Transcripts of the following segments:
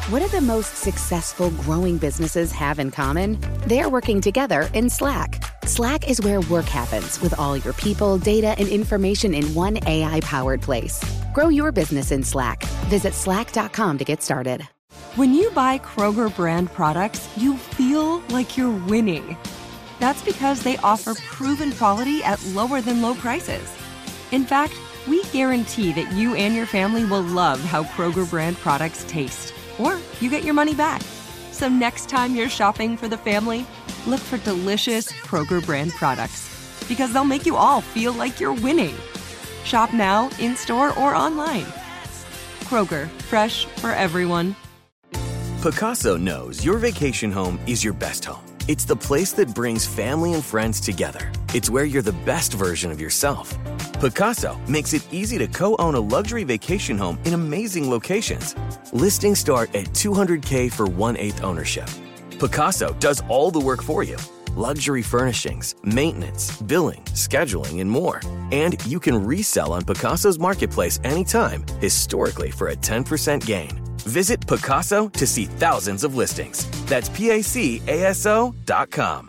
What do the most successful growing businesses have in common? They're working together in Slack. Slack is where work happens with all your people, data, and information in one AI-powered place. Grow your business in Slack. Visit slack.com to get started. When you buy Kroger brand products, you feel like you're winning. That's because they offer proven quality at lower than low prices. In fact, we guarantee that you and your family will love how Kroger brand products taste, or you get your money back. So next time you're shopping for the family, look for delicious Kroger brand products, because they'll make you all feel like you're winning. Shop now, in-store, or online. Kroger, fresh for everyone. Pacaso knows your vacation home is your best home. It's the place that brings family and friends together. It's where you're the best version of yourself. Pacaso makes it easy to co-own a luxury vacation home in amazing locations. Listings start at $200K for 1/8 ownership. Pacaso does all the work for you. Luxury furnishings, maintenance, billing, scheduling, and more. And you can resell on Pacaso's marketplace anytime, historically for a 10% gain. Visit Pacaso to see thousands of listings. That's PACASO.com.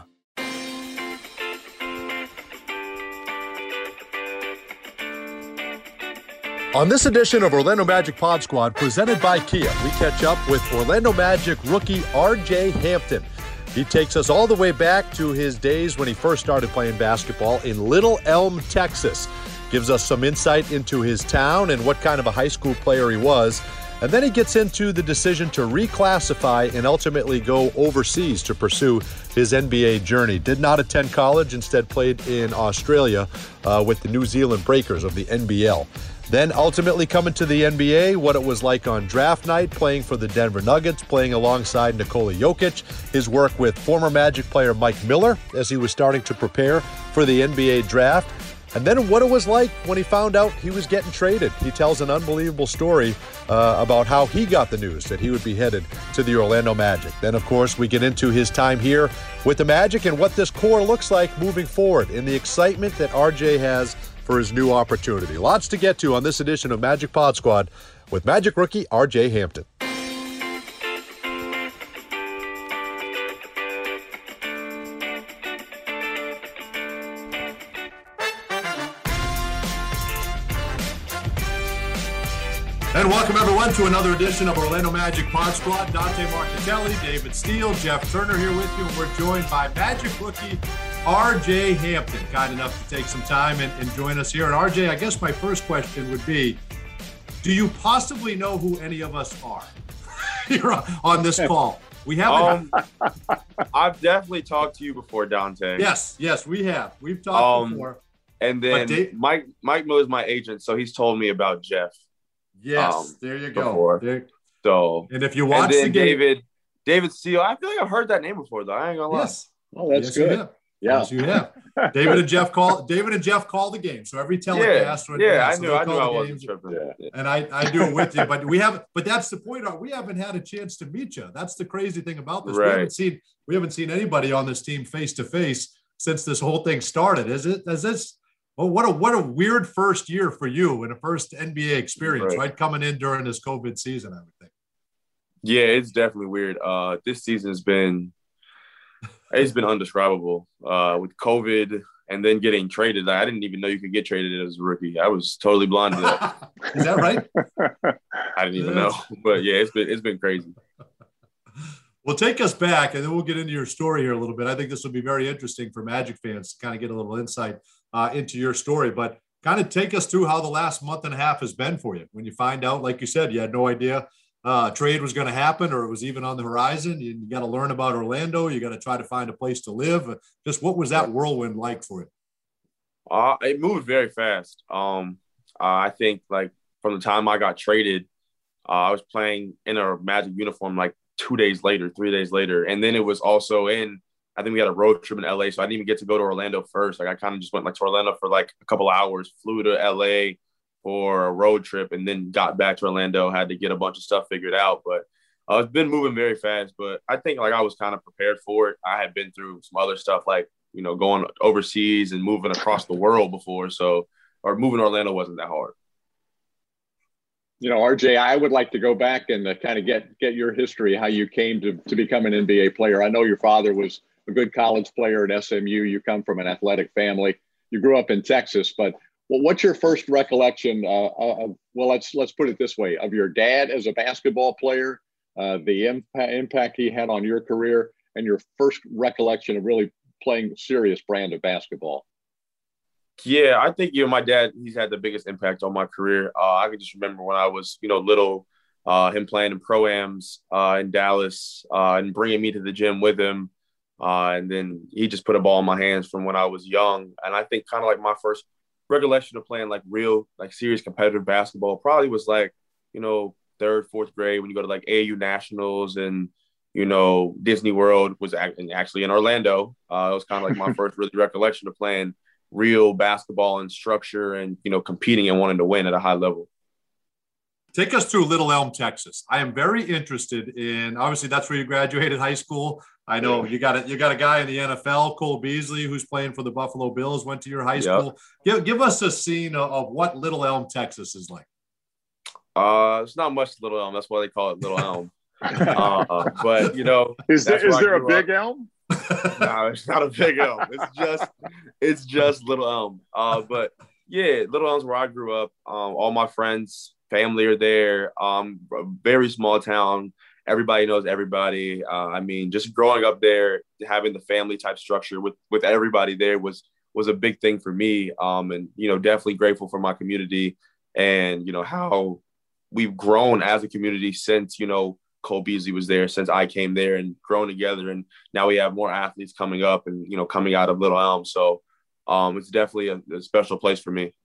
On this edition of Orlando Magic Pod Squad, presented by Kia, we catch up with Orlando Magic rookie R.J. Hampton. He takes us all the way back to his days when he first started playing basketball in Little Elm, Texas. Gives us some insight into his town and what kind of a high school player he was. And then he gets into the decision to reclassify and ultimately go overseas to pursue his NBA journey. Did not attend college, instead played in Australia with the New Zealand Breakers of the NBL. Then ultimately coming to the NBA, what it was like on draft night, playing for the Denver Nuggets, playing alongside Nikola Jokic, his work with former Magic player Mike Miller as he was starting to prepare for the NBA draft. And then what it was like when he found out he was getting traded. He tells an unbelievable story about how he got the news that he would be headed to the Orlando Magic. Then, of course, we get into his time here with the Magic and what this core looks like moving forward and the excitement that RJ has for his new opportunity. Lots to get to on this edition of Magic Pod Squad with Magic rookie RJ Hampton. And welcome, everyone, to another edition of Orlando Magic Pod Squad. Dante Marchitelli, David Steele, Jeff Turner here with you. And we're joined by Magic rookie R.J. Hampton, kind enough to take some time and join us here. And R.J., I guess my first question would be, do you possibly know who any of us are here on this call? We haven't. I've definitely talked to you before, Dante. Yes, we have. We've talked before. And then Mike Miller's my agent, so he's told me about Jeff. Yes, there you go. So, and if you watch the game, David Steele, I feel like I've heard that name before, though. I ain't gonna lie. Yes. Oh, that's good. Yes, you have. David and Jeff call the game. So every telecast. I knew I wasn't tripping. Yeah. And I do it with you, but that's the point. We haven't had a chance to meet you. That's the crazy thing about this. Right. We haven't seen anybody on this team face to face since this whole thing started. Well, what a weird first year for you and a first NBA experience, right? Coming in during this COVID season, I would think. Yeah, it's definitely weird. This season has been undescribable with COVID and then getting traded. I didn't even know you could get traded as a rookie. I was totally blind to that. Is that right? I didn't even know, but yeah, it's been crazy. Well, take us back, and then we'll get into your story here a little bit. I think this will be very interesting for Magic fans to kind of get a little insight into your story, but kind of take us through how the last month and a half has been for you. When you find out, like you said, you had no idea a trade was going to happen or it was even on the horizon. You got to learn about Orlando. You got to try to find a place to live. Just what was that whirlwind like for you? It moved very fast. I think like from the time I got traded, I was playing in a Magic uniform like 3 days later. And then it was also I think we had a road trip in LA, so I didn't even get to go to Orlando first. Like I kind of just went like to Orlando for like a couple hours, flew to LA for a road trip, and then got back to Orlando, had to get a bunch of stuff figured out. But it's been moving very fast, but I think like I was kind of prepared for it. I had been through some other stuff like, going overseas and moving across the world before. So, or moving to Orlando wasn't that hard. RJ, I would like to go back and kind of get your history, how you came to become an NBA player. I know your father was a good college player at SMU. You come from an athletic family. You grew up in Texas, but what's your first recollection let's put it this way, of your dad as a basketball player, the impact he had on your career, and your first recollection of really playing serious brand of basketball? Yeah, I think, my dad, he's had the biggest impact on my career. I can just remember when I was, little, him playing in pro-ams in Dallas and bringing me to the gym with him. And then he just put a ball in my hands from when I was young. And I think kind of like my first recollection of playing like real, like serious competitive basketball probably was like, third, fourth grade when you go to like AAU Nationals and, Disney World was actually in Orlando. It was kind of like my first really recollection of playing real basketball and structure and, competing and wanting to win at a high level. Take us through Little Elm, Texas. I am very interested in, obviously that's where you graduated high school. I know you got a guy in the NFL, Cole Beasley, who's playing for the Buffalo Bills, went to your high school. Give us a scene of what Little Elm, Texas is like. It's not much Little Elm. That's why they call it Little Elm. But is there a big elm? No, it's not a big elm. It's just Little Elm. But yeah, Little Elm's where I grew up. All my friends, family are there. A very small town. Everybody knows everybody. Just growing up there, having the family type structure with everybody there was a big thing for me. And definitely grateful for my community and how we've grown as a community since Cole Beasley was there, since I came there, and grown together. And now we have more athletes coming up and, coming out of Little Elm. So it's definitely a special place for me.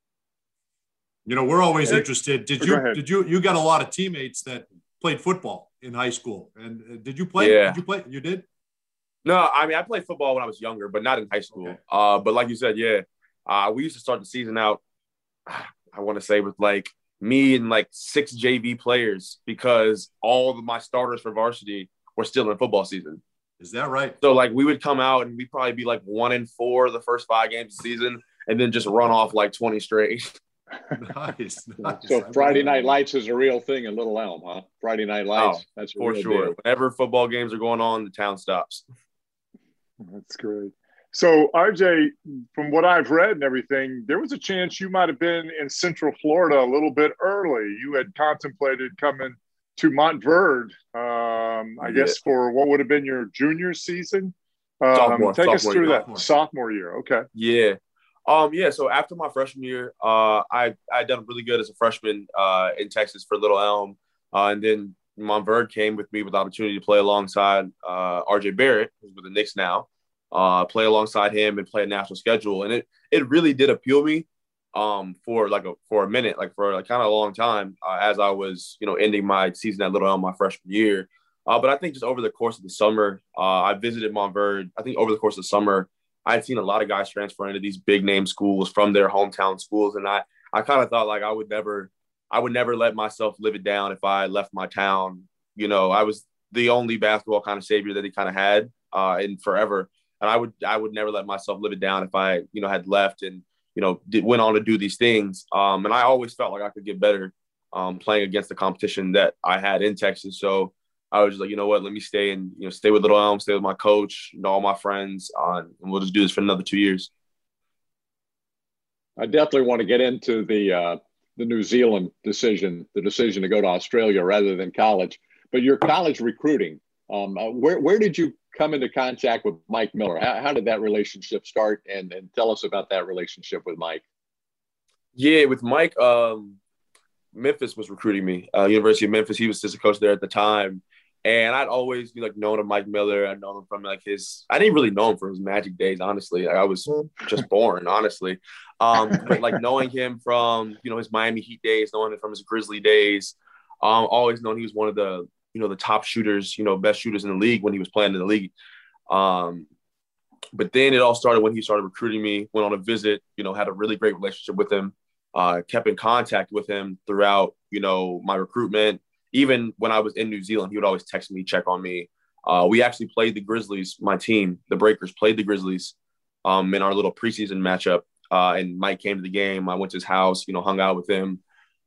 We're always interested. You got a lot of teammates that played football in high school. And did you play? Yeah. Did you play? You did? No, I played football when I was younger, but not in high school. Okay. But like you said, we used to start the season out, I want to say, with like me and like 6 JV players, because all of my starters for varsity were still in football season. Is that right? So like we would come out and we'd probably be like 1-4 the first 5 games of the season, and then just run off like 20 straight. Nice. So Friday Night Lights is a real thing in Little Elm, huh? Friday Night Lights. That's for sure. Deal. Whenever football games are going on, the town stops. That's great. So, RJ, from what I've read and everything, there was a chance you might have been in Central Florida a little bit early. You had contemplated coming to Montverde, I guess, for what would have been your junior season. Take us through that. Sophomore year. Okay. Yeah. So after my freshman year, I done really good as a freshman in Texas for Little Elm. And then Montverde came with me with the opportunity to play alongside RJ Barrett, who's with the Knicks now. Play alongside him and play a national schedule. And it really did appeal me for a minute, like for like kind of a long time as I was, ending my season at Little Elm my freshman year. But I think just over the course of the summer, I visited Montverde. I think over the course of the summer, I'd seen a lot of guys transfer into these big name schools from their hometown schools. And I kind of thought like I would never let myself live it down if I left my town. I was the only basketball kind of savior that he kind of had in forever. And I would never let myself live it down if I, had left and, went on to do these things. And I always felt like I could get better playing against the competition that I had in Texas. So I was just like, you know what, let me stay and, stay with Little Elm, stay with my coach and all my friends, and we'll just do this for another 2 years. I definitely want to get into the New Zealand decision, the decision to go to Australia rather than college. But your college recruiting, where did you come into contact with Mike Miller? How did that relationship start? And tell us about that relationship with Mike. Yeah, with Mike, Memphis was recruiting me. University of Memphis, he was assistant coach there at the time. And I'd always be known to Mike Miller. I'd known him from I didn't really know him for his Magic days, honestly. I was just born, honestly. But knowing him from, his Miami Heat days, knowing him from his Grizzly days, always known he was one of the, the top shooters, best shooters in the league when he was playing in the league. But then it all started when he started recruiting me, went on a visit, had a really great relationship with him, kept in contact with him throughout, my recruitment. Even when I was in New Zealand, he would always text me, check on me. We actually played the Grizzlies, my team, the Breakers, played the Grizzlies in our little preseason matchup. And Mike came to the game. I went to his house, hung out with him.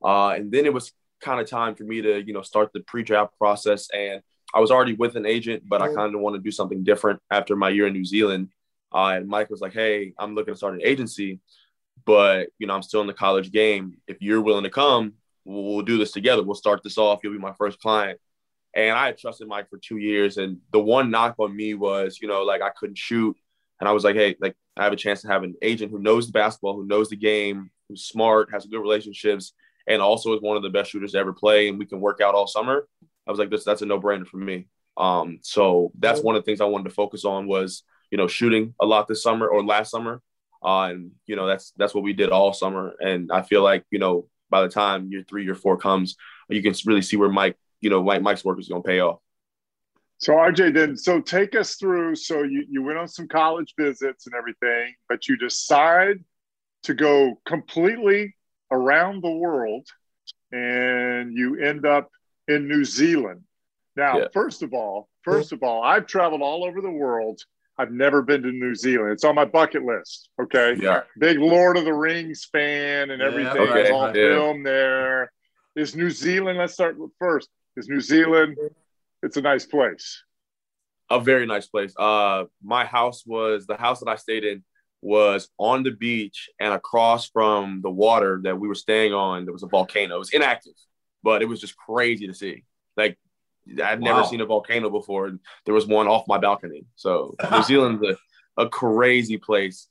And then it was kind of time for me to, start the pre-draft process. And I was already with an agent, but I kind of want to do something different after my year in New Zealand. And Mike was like, hey, I'm looking to start an agency, but, I'm still in the college game. If you're willing to come, we'll do this together. We'll start this off. You'll be my first client. And I had trusted Mike for 2 years. And the one knock on me was, I couldn't shoot. And I was like, hey, I have a chance to have an agent who knows the basketball, who knows the game, who's smart, has good relationships, and also is one of the best shooters to ever play. And we can work out all summer. I was like, that's a no-brainer for me. So that's one of the things I wanted to focus on was, shooting a lot this summer or last summer. And, that's what we did all summer. And I feel like, by the time year 3, year 4 comes, you can really see where Mike's work is going to pay off. So RJ, then, so take us through. So you went on some college visits and everything, but you decide to go completely around the world, and you end up in New Zealand. Now, yeah. First of all, I've traveled all over the world. I've never been to New Zealand. It's on my bucket list. Okay. Yeah. Big Lord of the Rings fan and everything. Okay. It's all filmed there. Is New Zealand, let's start with first. Is New Zealand, it's a nice place. A very nice place. The house that I stayed in was on the beach, and across from the water that we were staying on, there was a volcano. It was inactive, but it was just crazy to see. Like, I'd never seen a volcano before. And there was one off my balcony. So New Zealand's a crazy place.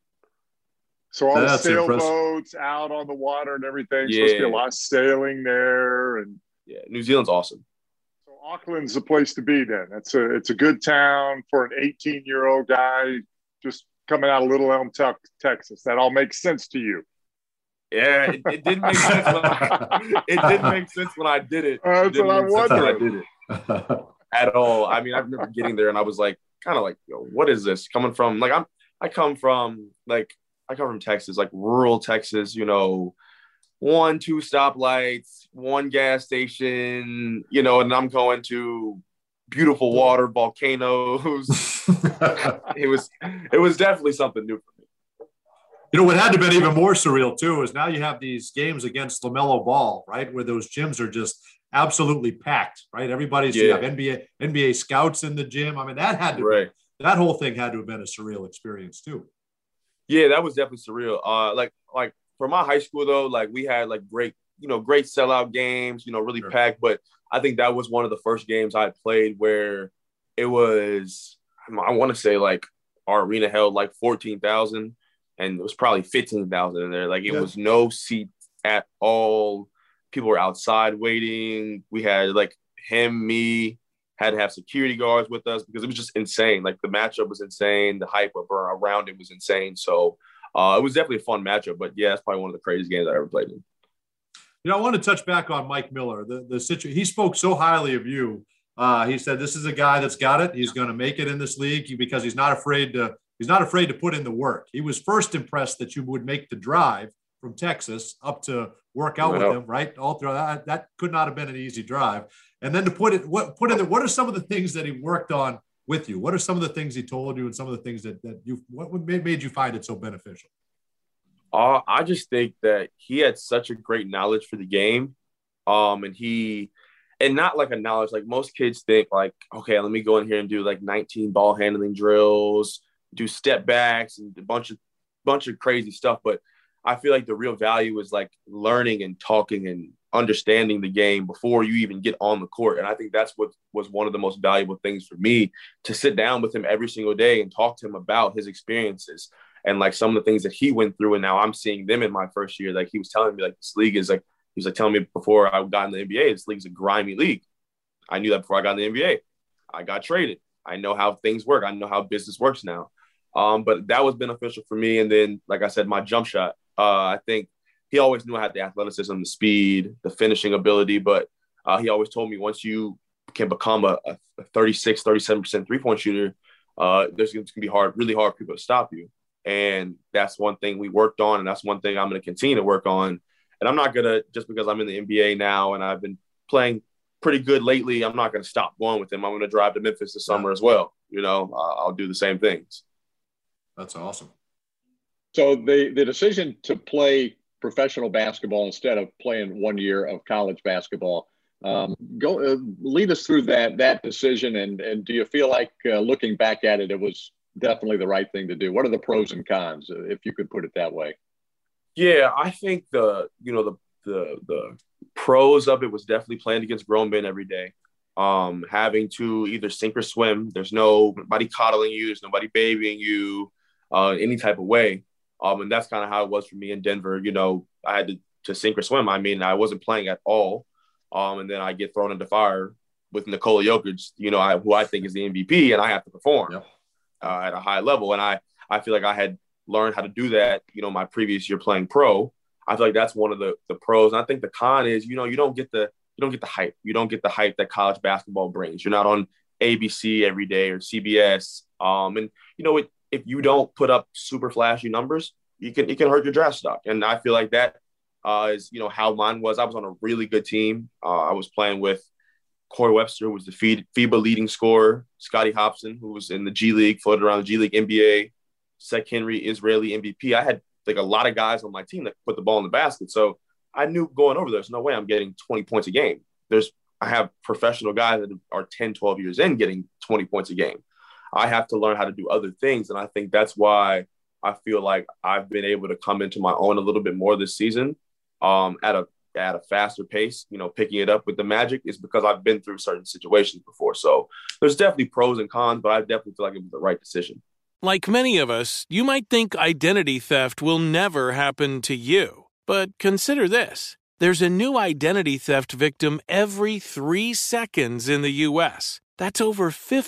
So all the sailboats out on the water and everything. Yeah. Supposed to be a lot of sailing there. And yeah, New Zealand's awesome. So Auckland's the place to be then. It's a good town for an 18-year-old guy just coming out of Little Elm, Texas. That all makes sense to you. Yeah, it didn't make sense. It didn't make sense when I did it. That's what I wondered. At all. I mean, I remember getting there and I was like, kind of like, what is this? Coming from I come from Texas, like rural Texas. 1-2 stoplights, one gas station. And I'm going to beautiful water, volcanoes. It was definitely something new for me. What had to have been even more surreal, too, is now you have these games against LaMelo Ball, right, where those gyms are just absolutely packed, right? Everybody's you have NBA scouts in the gym. I mean, that whole thing had to have been a surreal experience, too. Yeah, that was definitely surreal. Like for my high school, though, we had, great sellout games, really packed. But I think that was one of the first games I played where it was, I want to say, our arena held, 14,000. And it was probably 15,000 in there. It was no seats at all. People were outside waiting. We had me, had to have security guards with us because it was just insane. The matchup was insane. The hype around it was insane. So it was definitely a fun matchup. But yeah, it's probably one of the craziest games I ever played in. I want to touch back on Mike Miller. The situation. He spoke so highly of you. He said this is a guy that's got it. He's going to make it in this league because he's not afraid to. He's not afraid to put in the work. He was first impressed that you would make the drive from Texas up to work out with him, right? All through that could not have been an easy drive. And then to what are some of the things that he worked on with you? What are some of the things he told you and some of the things what made you find it so beneficial? I just think that he had such a great knowledge for the game. And not a knowledge, most kids think okay, let me go in here and do 19 ball handling drills, do step backs and a bunch of crazy stuff. But I feel like the real value is learning and talking and understanding the game before you even get on the court. And I think that's what was one of the most valuable things for me, to sit down with him every single day and talk to him about his experiences and some of the things that he went through. And now I'm seeing them in my first year. He was telling me this league is he was telling me before I got in the NBA, this league's a grimy league. I knew that before I got in the NBA. I got traded. I know how things work. I know how business works now. But that was beneficial for me. And then, like I said, my jump shot, I think he always knew I had the athleticism, the speed, the finishing ability. But he always told me once you can become a 36, 37% three-point shooter, there's going to be really hard for people to stop you. And that's one thing we worked on. And that's one thing I'm going to continue to work on. And I'm not going to, just because I'm in the NBA now and I've been playing pretty good lately, I'm not going to stop going with him. I'm going to drive to Memphis this summer as well. I'll do the same things. That's awesome. So the decision to play professional basketball instead of playing 1 year of college basketball. Lead us through that decision, and do you feel like looking back at it, it was definitely the right thing to do? What are the pros and cons, if you could put it that way? Yeah, I think the pros of it was definitely playing against grown men every day. Having to either sink or swim. There's nobody coddling you. There's nobody babying you any type of way. And that's kind of how it was for me in Denver. I had to sink or swim. I mean, I wasn't playing at all. And then I get thrown into fire with Nikola Jokic, who I think is the MVP, and I have to perform at a high level. And I feel like I had learned how to do that, my previous year playing pro. I feel like that's one of the pros. And I think the con is, you don't get the hype. You don't get the hype that college basketball brings. You're not on ABC every day or CBS. And if you don't put up super flashy numbers, it can hurt your draft stock. And I feel like that is, how mine was. I was on a really good team. I was playing with Corey Webster, who was the FIBA leading scorer, Scottie Hobson, who was in the G League, floated around the G League, NBA, Sek Henry, Israeli MVP. I had like a lot of guys on my team that put the ball in the basket. So I knew going over there's no way I'm getting 20 points a game. I have professional guys that are 10, 12 years in getting 20 points a game. I have to learn how to do other things. And I think that's why I feel like I've been able to come into my own a little bit more this season at a faster pace, picking it up with the Magic, is because I've been through certain situations before. So there's definitely pros and cons, but I definitely feel like it was the right decision. Like many of us, you might think identity theft will never happen to you. But consider this. There's a new identity theft victim every 3 seconds in the U.S. That's over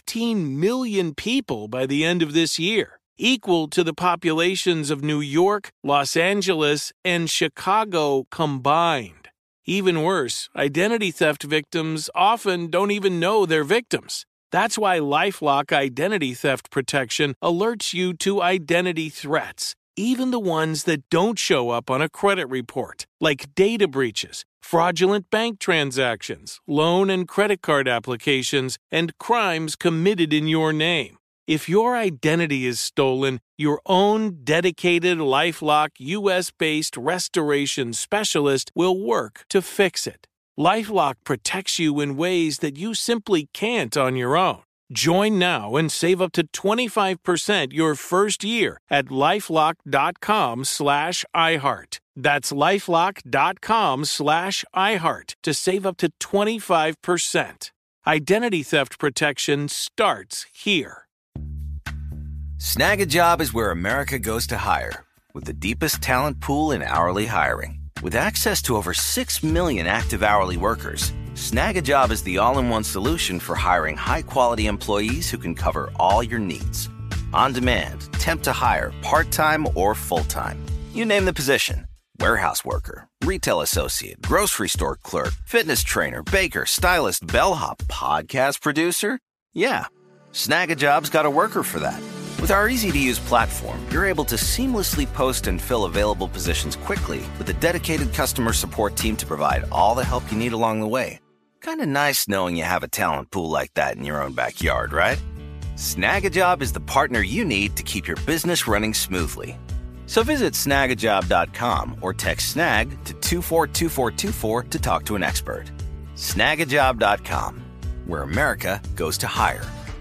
15 million people by the end of this year, equal to the populations of New York, Los Angeles, and Chicago combined. Even worse, identity theft victims often don't even know they're victims. That's why LifeLock Identity Theft Protection alerts you to identity threats, even the ones that don't show up on a credit report, like data breaches, fraudulent bank transactions, loan and credit card applications, and crimes committed in your name. If your identity is stolen, your own dedicated LifeLock U.S.-based restoration specialist will work to fix it. LifeLock protects you in ways that you simply can't on your own. Join now and save up to 25% your first year at LifeLock.com/iHeart. That's LifeLock.com/iHeart to save up to 25%. Identity theft protection starts here. Snag a Job is where America goes to hire, with the deepest talent pool in hourly hiring. With access to over 6 million active hourly workers, Snag a Job is the all-in-one solution for hiring high-quality employees who can cover all your needs. On demand, temp to hire, part-time or full-time. You name the position. Warehouse worker, retail associate, grocery store clerk, fitness trainer, baker, stylist, bellhop, podcast producer. Yeah, Snag a Job's got a worker for that. With our easy-to-use platform, you're able to seamlessly post and fill available positions quickly with a dedicated customer support team to provide all the help you need along the way. Kind of nice knowing you have a talent pool like that in your own backyard, right? Snag a Job is the partner you need to keep your business running smoothly. So visit snagajob.com or text snag to 242424 to talk to an expert. Snagajob.com, where America goes to hire.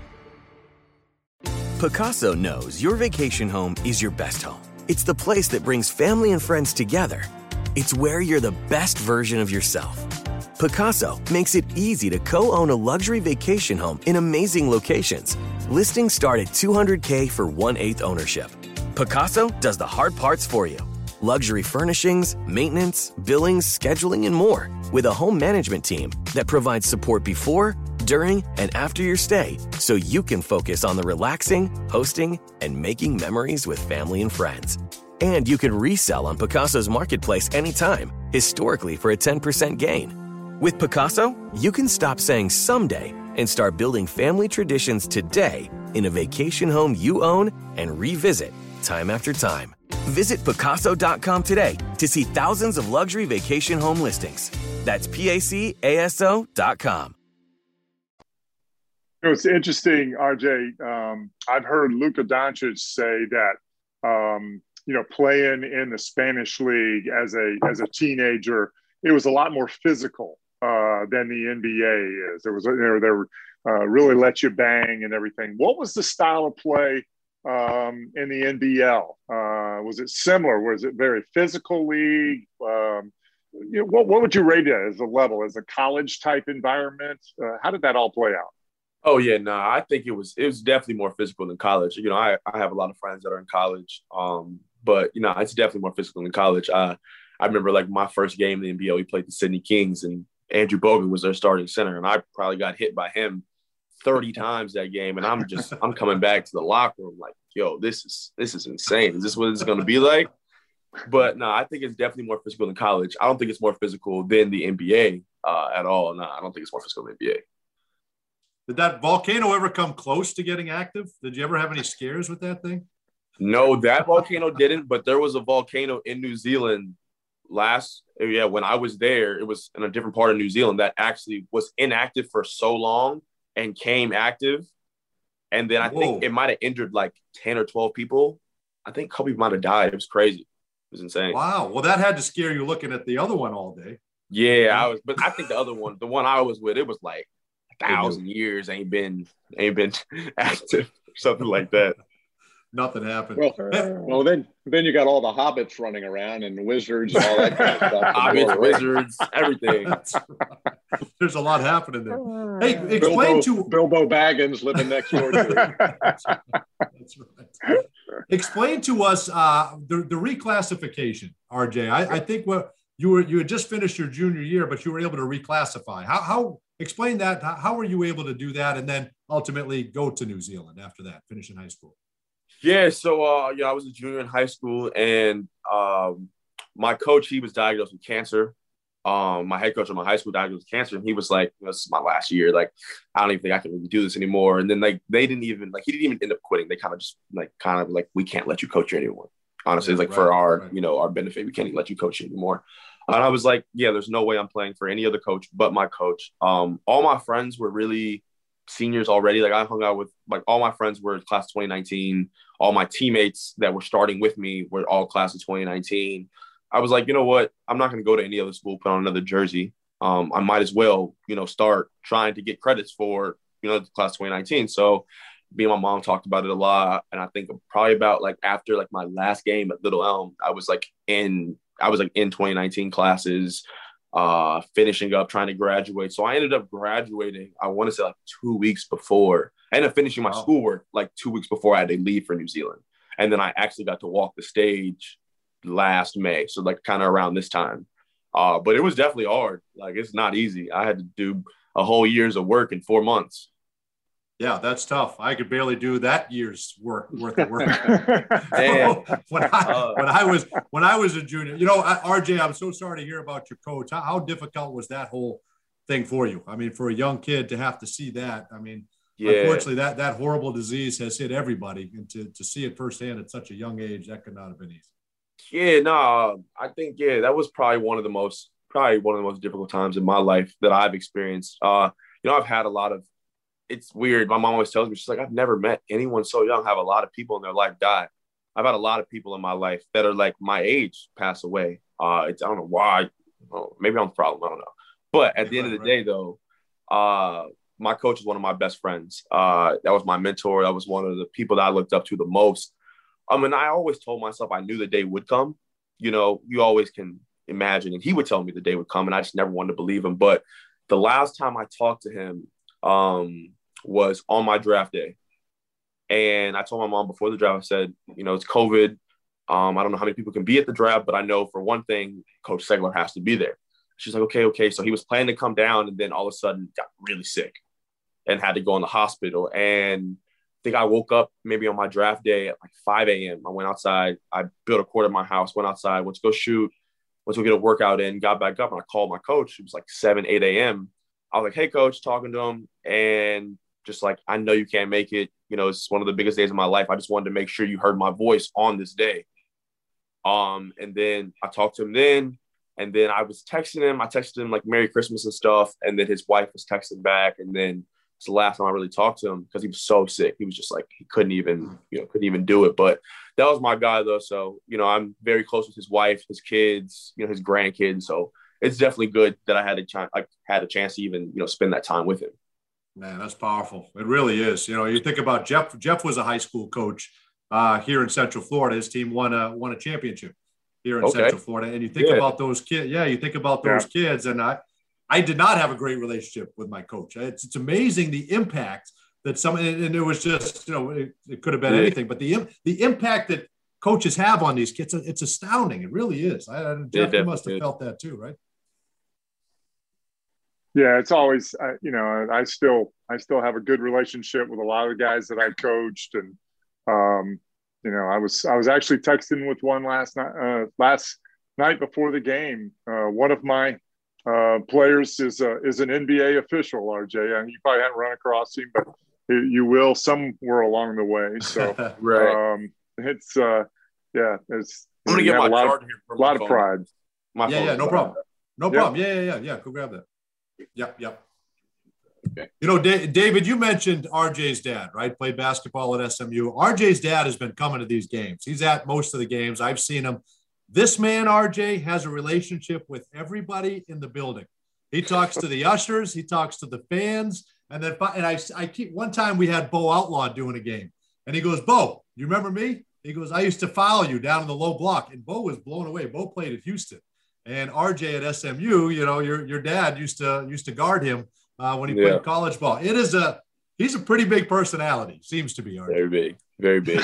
Pacaso knows your vacation home is your best home. It's the place that brings family and friends together. It's where you're the best version of yourself. Pacaso makes it easy to co-own a luxury vacation home in amazing locations. Listings start at $200K for 1/8 ownership. Pacaso does the hard parts for you. Luxury furnishings, maintenance, billings, scheduling, and more. With a home management team that provides support before, during, and after your stay, so you can focus on the relaxing, hosting, and making memories with family and friends. And you can resell on Pacaso's marketplace anytime, historically for a 10% gain. With Pacaso, you can stop saying someday and start building family traditions today in a vacation home you own and revisit time after time. Visit Pacaso.com today to see thousands of luxury vacation home listings. That's PACASO.com. It's interesting, RJ. I've heard Luka Doncic say that playing in the Spanish league as a teenager, it was a lot more physical than the NBA is. There was, they were really let you bang and everything. What was the style of play in the NBL? Was it similar? Was it very physical league? What would you rate it as a level, as a college type environment? How did that all play out? Oh yeah, no, I think it was definitely more physical than college. I have a lot of friends that are in college, but it's definitely more physical than college. I remember like my first game in the NBL, we played the Sydney Kings, and Andrew Bogut was their starting center, and I probably got hit by him 30 times that game, and I'm coming back to the locker room like, yo, this is insane. Is this what it's going to be like? But no, I think it's definitely more physical than college. I don't think it's more physical than the NBA at all. No, I don't think it's more physical than the NBA. Did that volcano ever come close to getting active? Did you ever have any scares with that thing? No, that volcano didn't, but there was a volcano in New Zealand when I was there. It was in a different part of New Zealand that actually was inactive for so long and came active. And then I think it might have injured like 10 or 12 people. I think a couple people might have died. It was crazy. It was insane. Wow. Well, that had to scare you looking at the other one all day. Yeah, but I think the other one, the one I was with, it was like 1,000 years, ain't been active, something like that. Nothing happened. Well, then you got all the hobbits running around and wizards and all that kind of stuff. Hobbits, wizards, everything. There's a lot happening there. Hey, explain Bilbo Baggins living next door to you. That's right. Explain to us the reclassification, RJ. I think you had just finished your junior year, but you were able to reclassify. How explain that? How were you able to do that, and then ultimately go to New Zealand after that, finish in high school? Yeah, so I was a junior in high school, and my coach, he was diagnosed with cancer. My head coach of my high school diagnosed with cancer, and he was like, "This is my last year. Like, I don't even think I can really do this anymore." And then like he didn't even end up quitting. They kind of we can't let you coach here anymore. Honestly, it's like for our our benefit, we can't even let you coach anymore. And I was like, yeah, there's no way I'm playing for any other coach but my coach. All my friends were really seniors already. Like I hung out with all my friends were class 2019. All my teammates that were starting with me were all class of 2019. I was like, you know what? I'm not going to go to any other school, put on another jersey. I might as well, start trying to get credits for, the class 2019. So me and my mom talked about it a lot. And I think probably about after my last game at Little Elm, I was in 2019 classes, finishing up, trying to graduate. So I ended up graduating, I want to say 2 weeks before. I ended up finishing my schoolwork 2 weeks before I had to leave for New Zealand. And then I actually got to walk the stage last May. So kind of around this time. But it was definitely hard. It's not easy. I had to do a whole year's of work in 4 months. Yeah, that's tough. I could barely do that year's worth of work. So when I was a junior, RJ, I'm so sorry to hear about your coach. How difficult was that whole thing for you? I mean, for a young kid to have to see that, unfortunately that horrible disease has hit everybody, and to see it firsthand at such a young age, that could not have been easy. Yeah, no, I think, that was probably one of the most difficult times in my life that I've experienced. I've had a lot of, it's weird. My mom always tells me, she's like, I've never met anyone so young have a lot of people in their life die. I've had a lot of people in my life that are my age pass away. I don't know why. Maybe I'm the problem. I don't know. But at the end of the day, though, my coach is one of my best friends. That was my mentor. That was one of the people that I looked up to the most. I always told myself I knew the day would come. You always can imagine. And he would tell me the day would come, and I just never wanted to believe him. But the last time I talked to him was on my draft day. And I told my mom before the draft, I said, it's COVID. I don't know how many people can be at the draft, but I know for one thing, Coach Segler has to be there. She's like, okay. So he was planning to come down, and then all of a sudden got really sick and had to go in the hospital. And I think I woke up maybe on my draft day at 5 a.m. I went outside. I built a court at my house, went outside, went to go shoot, went to go get a workout in, got back up, and I called my coach. It was 7, 8 a.m. I was like, hey, coach, talking to him. And just I know you can't make it. It's one of the biggest days of my life. I just wanted to make sure you heard my voice on this day. And then I talked to him then. And then I was texting him. I texted him Merry Christmas and stuff. And then his wife was texting back. And then it's the last time I really talked to him because he was so sick. He was just like, he couldn't even do it. But that was my guy though. So, I'm very close with his wife, his kids, his grandkids. So it's definitely good that I had a chance to even, spend that time with him. Man, that's powerful. It really is. You think about Jeff. Jeff was a high school coach here in Central Florida. His team won a championship here in Central Florida. And you think about those kids. Yeah, you think about those kids. And I did not have a great relationship with my coach. It's amazing the impact that and it was just, it could have been anything, but the impact that coaches have on these kids, it's astounding. It really is. Jeff, you must have felt that too, right? Yeah, it's always, I still have a good relationship with a lot of the guys that I coached. And, I was actually texting with one last night before the game. One of my players is an NBA official, RJ, and you probably haven't run across him, but you will somewhere along the way. So, right. It's I'm going to get my card here. A lot of pride. No problem. No problem. Yeah. Go grab that. Yep. Okay. David, you mentioned RJ's dad, right? Played basketball at SMU. RJ's dad has been coming to these games. He's at most of the games. I've seen him. This man, RJ, has a relationship with everybody in the building. He talks to the ushers. He talks to the fans. And I keep, one time we had Bo Outlaw doing a game. And he goes, Bo, you remember me? He goes, I used to follow you down in the low block. And Bo was blown away. Bo played at Houston. And RJ at SMU, your dad used to guard him when he played college ball. He's a pretty big personality, seems to be. RJ. Very big.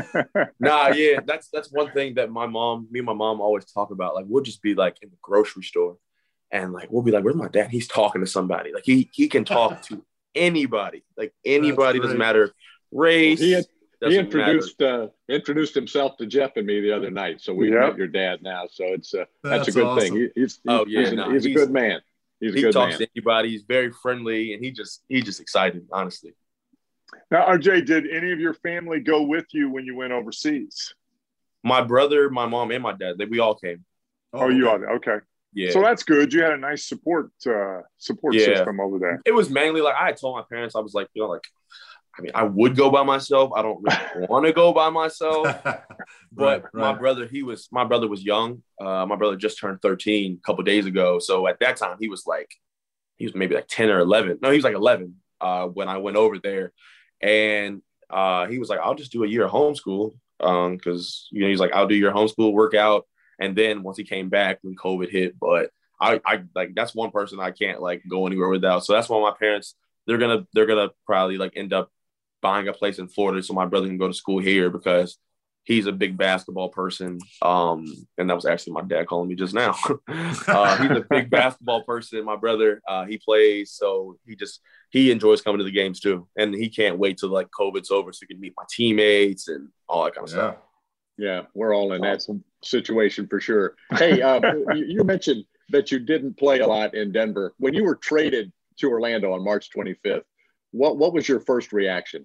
That's one thing that me and my mom always talk about. Like, we'll just be like in the grocery store, and like we'll be like, "Where's my dad?" He's talking to somebody. Like he can talk to anybody. Like anybody, doesn't matter race. He introduced himself to Jeff and me the other night. So we met your dad now. So that's a good awesome thing. He's a good man. He talks to anybody. He's very friendly, and he's just excited, honestly. Now, RJ, did any of your family go with you when you went overseas? My brother, my mom, and my dad. We all came. Oh, you all okay. Yeah. So that's good. You had a nice support system over there. It was mainly like I had told my parents, I was like, I would go by myself. I don't really want to go by myself. But right. My brother was young. My brother just turned 13 a couple of days ago. So at that time, he was maybe like 10 or 11. No, he was like 11 when I went over there. And he was like, I'll just do a year of homeschool because, he's like, I'll do your homeschool workout. And then once he came back, when COVID hit, but I like, that's one person I can't like go anywhere without. So that's why my parents, they're gonna probably like end up buying a place in Florida so my brother can go to school here because he's a big basketball person. And that was actually my dad calling me just now. He's a big basketball person. My brother, he plays, so he enjoys coming to the games too. And he can't wait till like COVID's over so he can meet my teammates and all that kind of stuff. Yeah, we're all in that situation for sure. Hey, you mentioned that you didn't play a lot in Denver. When you were traded to Orlando on March 25th, what was your first reaction?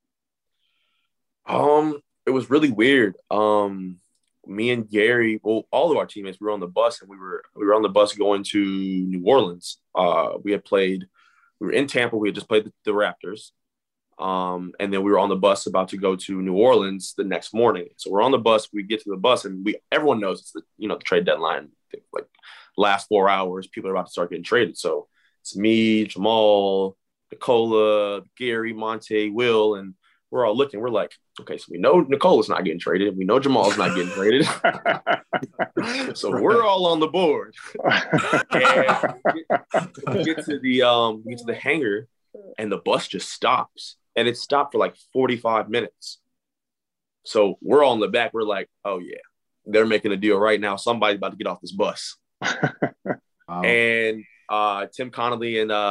It was really weird. Me and Gary, well, all of our teammates, we were on the bus and we were on the bus going to New Orleans. We were in Tampa. We had just played the Raptors. And then we were on the bus about to go to New Orleans the next morning. So we're on the bus. We get to the bus and everyone knows it's the trade deadline, like last 4 hours, people are about to start getting traded. So it's me, Jamal, Nikola, Gary, Monte, Will, and we're all looking. We're like, okay, so we know Nikola's not getting traded. We know Jamal's not getting traded. So we're all on the board. And we get to the hangar, and the bus just stops. And it stopped for like 45 minutes. So we're all in the back. We're like, oh, yeah, they're making a deal right now. Somebody's about to get off this bus. Wow. And Tim Connolly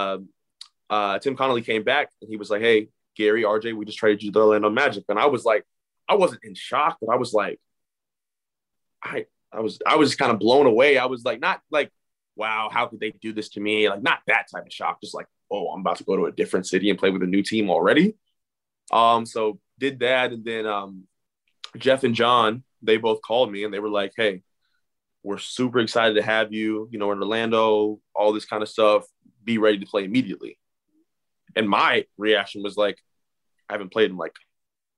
came back, and he was like, hey, Gary, RJ, we just traded you to the Orlando Magic. And I was like, I wasn't in shock, but I was like, I was kind of blown away. I was like, not like, wow, how could they do this to me? Like, not that type of shock, just like, oh, I'm about to go to a different city and play with a new team already. So did that. And then Jeff and John, they both called me and they were like, hey, we're super excited to have you, in Orlando, all this kind of stuff. Be ready to play immediately. And my reaction was like, I haven't played in like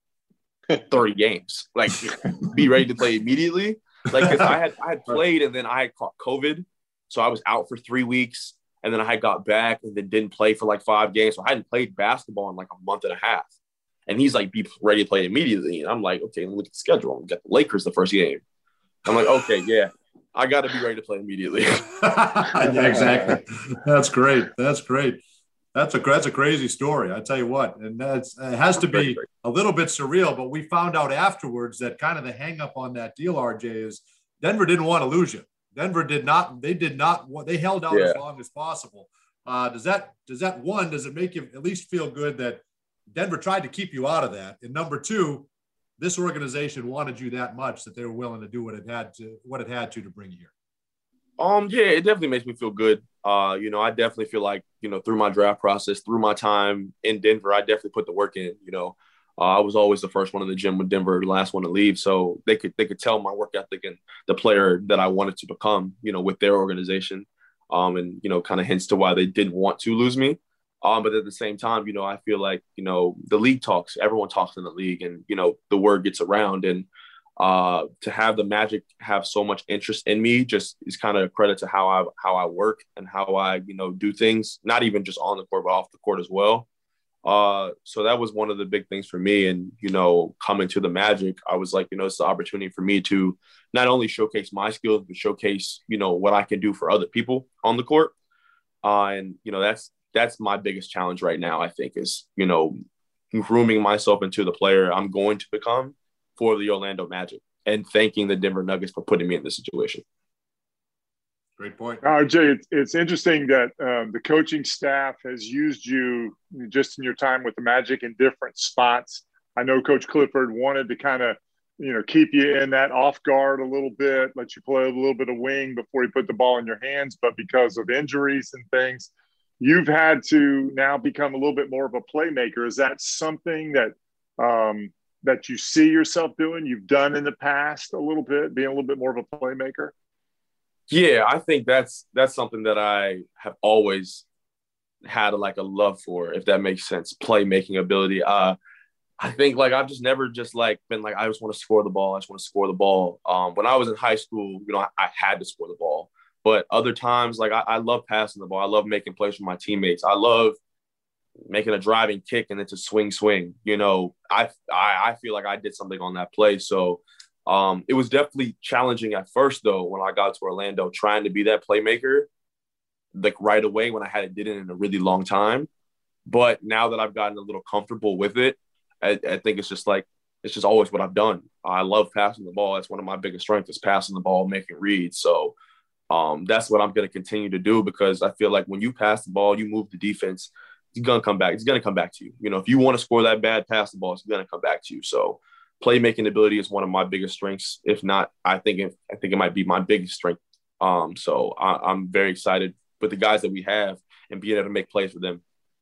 30 games. Like, be ready to play immediately. Like, because I had played and then I had caught COVID. So I was out for 3 weeks. And then I got back and then didn't play for like 5 games. So I hadn't played basketball in like a month and a half. And he's like, be ready to play immediately. And I'm like, okay, let me look at the schedule. We got the Lakers the first game. I'm like, okay, yeah, I got to be ready to play immediately. Yeah, exactly. That's great. That's great. That's a crazy story. I tell you what, and it has to be a little bit surreal, but we found out afterwards that kind of the hang up on that deal, RJ, is Denver didn't want to lose you. Denver did not. They held out as long as possible. Does it make you at least feel good that Denver tried to keep you out of that? And number two, this organization wanted you that much that they were willing to do what it had to bring you here. Yeah, it definitely makes me feel good. I definitely feel like, through my draft process, through my time in Denver, I definitely put the work in. I was always the first one in the gym with Denver, the last one to leave. So they could tell my work ethic and the player that I wanted to become, with their organization. And kind of hints to why they didn't want to lose me. But at the same time, I feel like, the league talks, everyone talks in the league and, the word gets around, and to have the Magic have so much interest in me just is kind of a credit to how I work and how I, do things, not even just on the court, but off the court as well. So that was one of the big things for me. And, coming to the Magic, I was like, it's the opportunity for me to not only showcase my skills, but showcase, what I can do for other people on the court. And, that's my biggest challenge right now, I think, is, grooming myself into the player I'm going to become for the Orlando Magic, and thanking the Denver Nuggets for putting me in this situation. Great point. RJ, it's interesting that the coaching staff has used you just in your time with the Magic in different spots. I know Coach Clifford wanted to kind of, keep you in that off guard a little bit, let you play a little bit of wing before he put the ball in your hands. But because of injuries and things, you've had to now become a little bit more of a playmaker. Is that something that that you see yourself doing, you've done in the past a little bit, being a little bit more of a playmaker? Yeah, I think that's something that I have always had a love for, if that makes sense, playmaking ability. I think I've just never been I just want to score the ball. I just want to score the ball. When I was in high school, I had to score the ball. But other times, I love passing the ball. I love making plays for my teammates. I love making a driving kick and it's a swing. I feel like I did something on that play. So it was definitely challenging at first, though, when I got to Orlando, trying to be that playmaker, right away when I hadn't did it in a really long time. But now that I've gotten a little comfortable with it, I think it's just always what I've done. I love passing the ball. That's one of my biggest strengths, is passing the ball, making reads. So that's what I'm going to continue to do, because I feel like when you pass the ball, you move the defense, it's going to come back. It's going to come back to you. If you want to score that bad, pass the ball, it's going to come back to you. So playmaking ability is one of my biggest strengths. If not, I think it might be my biggest strength. So I'm very excited with the guys that we have and being able to make plays for them.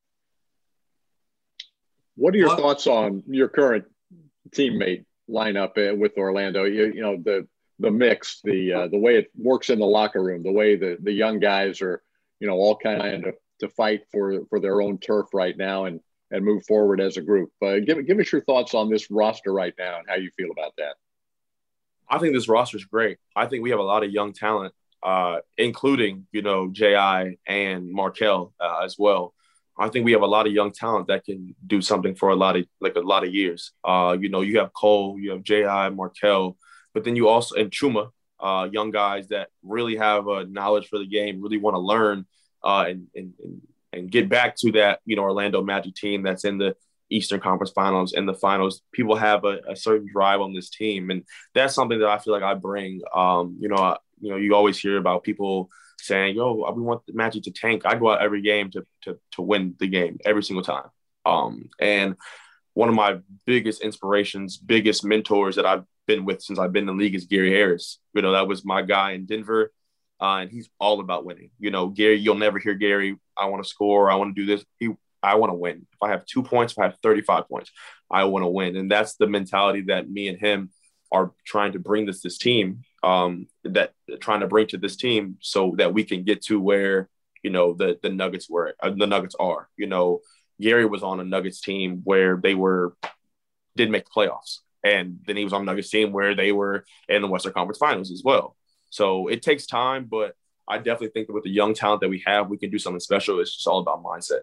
What are your thoughts on your current teammate lineup with Orlando? The mix, the way it works in the locker room, the way the young guys are, all kind of to fight for their own turf right now and move forward as a group. Give us your thoughts on this roster right now and how you feel about that. I think this roster is great. I think we have a lot of young talent, including, J.I. and Markelle as well. I think we have a lot of young talent that can do something for a lot of years. You have Cole, you have J.I., Markelle, but then you also, and Chuma, young guys that really have a knowledge for the game, really want to learn and get back to that, Orlando Magic team that's in the Eastern Conference Finals and the finals. People have a certain drive on this team, and that's something that I feel like I bring. You always hear about people saying, "Yo, we want the Magic to tank." I go out every game to win the game every single time. And one of my biggest inspirations, biggest mentors that I've been with since I've been in the league is Gary Harris. That was my guy in Denver. And he's all about winning. Gary, you'll never hear Gary, I want to score, I want to do this. I want to win. If I have 2 points, if I have 35 points, I want to win. And that's the mentality that me and him are trying to bring this team, that trying to bring to this team so that we can get to where, the Nuggets are. Gary was on a Nuggets team where they didn't make the playoffs. And then he was on a Nuggets team where they were in the Western Conference Finals as well. So it takes time, but I definitely think that with the young talent that we have, we can do something special. It's just all about mindset.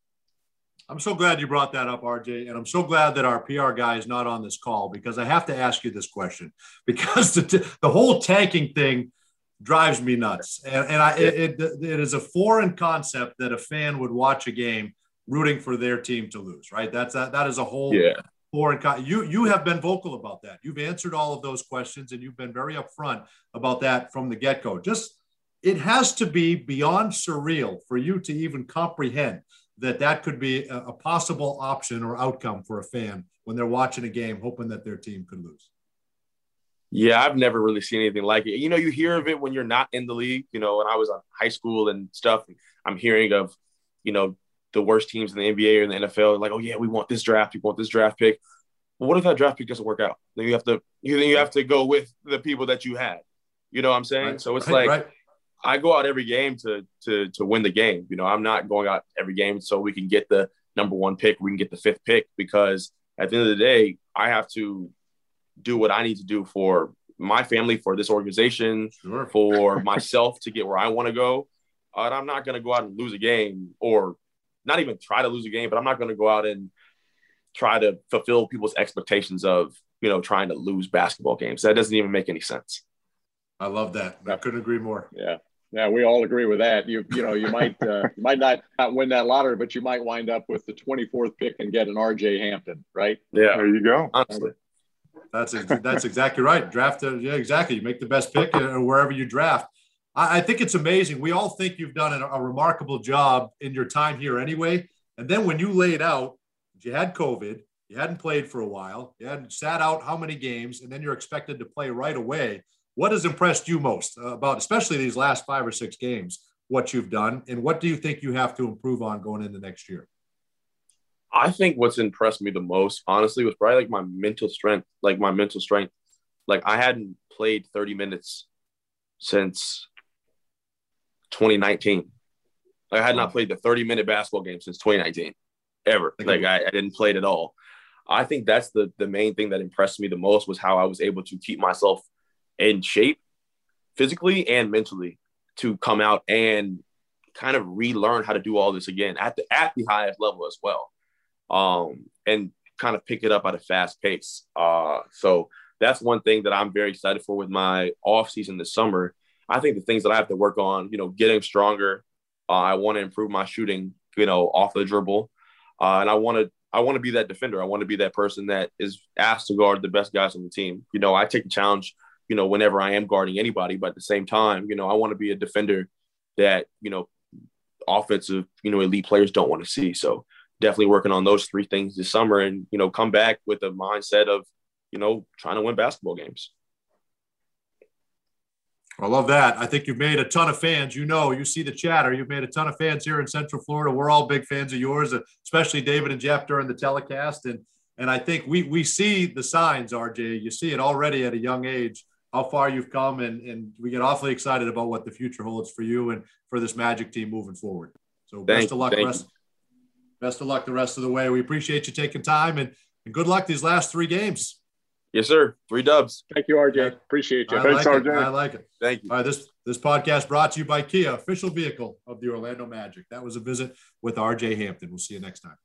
I'm so glad you brought that up, RJ, and I'm so glad that our PR guy is not on this call, because I have to ask you this question, because the whole tanking thing drives me nuts. It is a foreign concept that a fan would watch a game rooting for their team to lose, right? That is a whole foreign you have been vocal about that. You've answered all of those questions, and you've been very upfront about that from the get-go. It has to be beyond surreal for you to even comprehend that could be a possible option or outcome for a fan when they're watching a game, hoping that their team could lose. Yeah, I've never really seen anything like it. You hear of it when you're not in the league, when I was in high school and stuff. I'm hearing of, the worst teams in the NBA or in the NFL, like, oh yeah, we want this draft pick. Well, what if that draft pick doesn't work out? Then you have to go with the people that you had. You know what I'm saying? Right. So it's I go out every game to win the game. I'm not going out every game so we can get the number 1 pick, we can get the 5th pick, because at the end of the day, I have to do what I need to do for my family, for this organization, for myself to get where I want to go. And I'm not going to go out and lose a game, or not even try to lose a game, but I'm not going to go out and try to fulfill people's expectations of, trying to lose basketball games. That doesn't even make any sense. I love that. I couldn't agree more. Yeah, we all agree with that. You might not win that lottery, but you might wind up with the 24th pick and get an RJ Hampton, right? Yeah, there you go. Honestly, that's exactly right. Draft, exactly. You make the best pick wherever you draft. I think it's amazing. We all think you've done a remarkable job in your time here anyway. And then when you laid out, you had COVID, you hadn't played for a while, you hadn't sat out how many games, and then you're expected to play right away. What has impressed you most about, especially these last 5 or 6 games, what you've done, and what do you think you have to improve on going into next year? I think what's impressed me the most, honestly, was probably my mental strength. Like I hadn't played 30 minutes since 2019. I had not played the 30-minute basketball game since 2019, ever. I didn't play it at all. I think that's the main thing that impressed me the most, was how I was able to keep myself in shape physically and mentally to come out and kind of relearn how to do all this again at the highest level as well. And kind of pick it up at a fast pace. So that's one thing that I'm very excited for with my off season this summer. I think the things that I have to work on, getting stronger. I want to improve my shooting, off the dribble. And I want to be that defender. I want to be that person that is asked to guard the best guys on the team. I take a challenge, whenever I am guarding anybody, but at the same time, I want to be a defender that, offensive, elite players don't want to see. So definitely working on those 3 things this summer, and, come back with a mindset of, trying to win basketball games. I love that. I think you've made a ton of fans. You see the chatter. You've made a ton of fans here in Central Florida. We're all big fans of yours, especially David and Jeff during the telecast. And I think we see the signs, RJ. You see it already at a young age, how far you've come, and we get awfully excited about what the future holds for you and for this Magic team moving forward. So best of luck the rest of the way. We appreciate you taking time, and good luck these last 3 games. Yes, sir. 3 dubs. Thank you, RJ. Appreciate you. Thanks, RJ. I like it. Thank you. All right, this podcast brought to you by Kia, official vehicle of the Orlando Magic. That was a visit with RJ Hampton. We'll see you next time.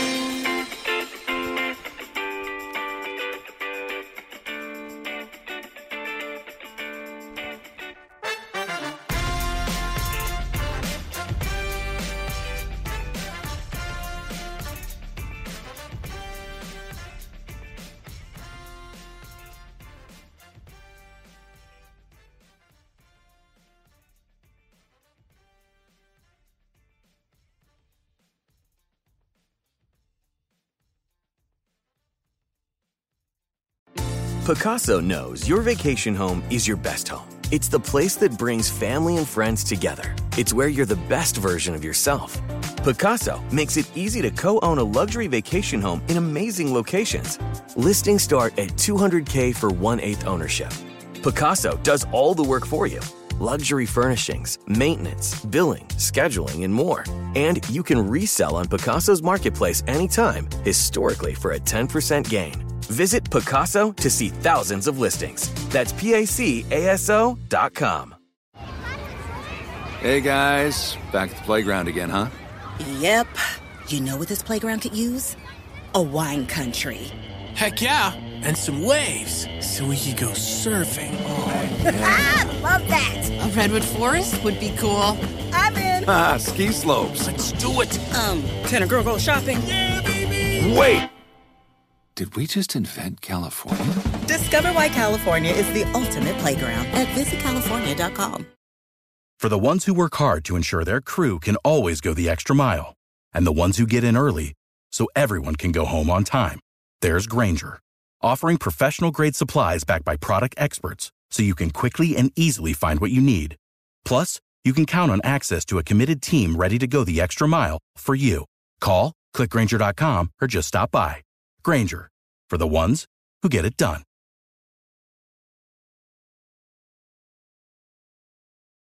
Pacaso knows your vacation home is your best home. It's the place that brings family and friends together. It's where you're the best version of yourself. Pacaso makes it easy to co-own a luxury vacation home in amazing locations. Listings start at $200K for 1/8 ownership. Pacaso does all the work for you. luxury furnishings, maintenance, billing, scheduling, and more. And you can resell on Picasso's marketplace anytime, historically for a 10% gain. Visit Picasso to see thousands of listings. That's PACASO.com. Hey guys, back at the playground again, huh? Yep. You know what this playground could use? A wine country. Heck yeah, and some waves so we could go surfing. Oh, yeah. Ah, love that. A redwood forest would be cool. I'm in. Ah, ski slopes. Let's do it. Can a girl go shopping? Yeah, baby. Wait. Did we just invent California? Discover why California is the ultimate playground at visitcalifornia.com. For the ones who work hard to ensure their crew can always go the extra mile, and the ones who get in early so everyone can go home on time, there's Grainger, offering professional-grade supplies backed by product experts so you can quickly and easily find what you need. Plus, you can count on access to a committed team ready to go the extra mile for you. Call, click Grainger.com, or just stop by. Grainger, for the ones who get it done.